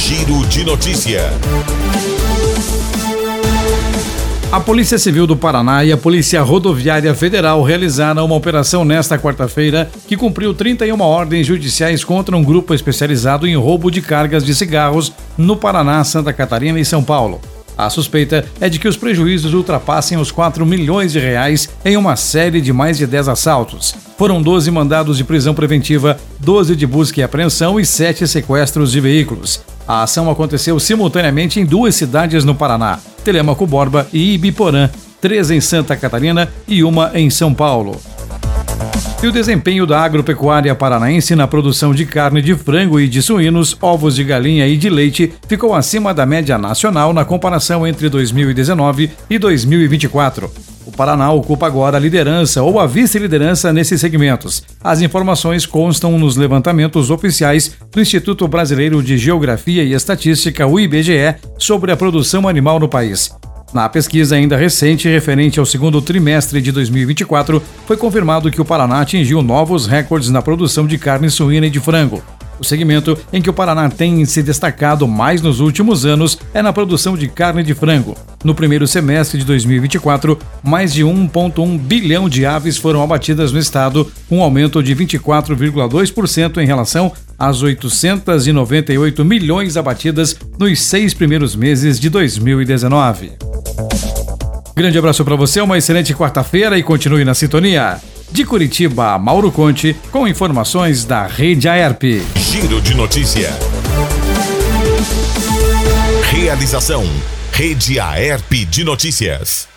Giro de Notícia. A Polícia Civil do Paraná e a Polícia Rodoviária Federal realizaram uma operação nesta quarta-feira que cumpriu 31 ordens judiciais contra um grupo especializado em roubo de cargas de cigarros no Paraná, Santa Catarina e São Paulo. A suspeita é de que os prejuízos ultrapassem os 4 milhões de reais em uma série de mais de 10 assaltos. Foram 12 mandados de prisão preventiva, 12 de busca e apreensão e 7 sequestros de veículos. A ação aconteceu simultaneamente em 2 cidades no Paraná, Telêmaco Borba e Ibiporã, 3 em Santa Catarina e 1 em São Paulo. E o desempenho da agropecuária paranaense na produção de carne de frango e de suínos, ovos de galinha e de leite ficou acima da média nacional na comparação entre 2019 e 2024. O Paraná ocupa agora a liderança ou a vice-liderança nesses segmentos. As informações constam nos levantamentos oficiais do Instituto Brasileiro de Geografia e Estatística, o IBGE, sobre a produção animal no país. Na pesquisa ainda recente, referente ao segundo trimestre de 2024, foi confirmado que o Paraná atingiu novos recordes na produção de carne suína e de frango. O segmento em que o Paraná tem se destacado mais nos últimos anos é na produção de carne de frango. No primeiro semestre de 2024, mais de 1,1 bilhão de aves foram abatidas no estado, um aumento de 24,2% em relação às 898 milhões abatidas nos 6 primeiros meses de 2019. Grande abraço para você, uma excelente quarta-feira e continue na sintonia. De Curitiba, Mauro Conte, com informações da Rede Aerp. Giro de Notícia. Realização: Rede Aerp de Notícias.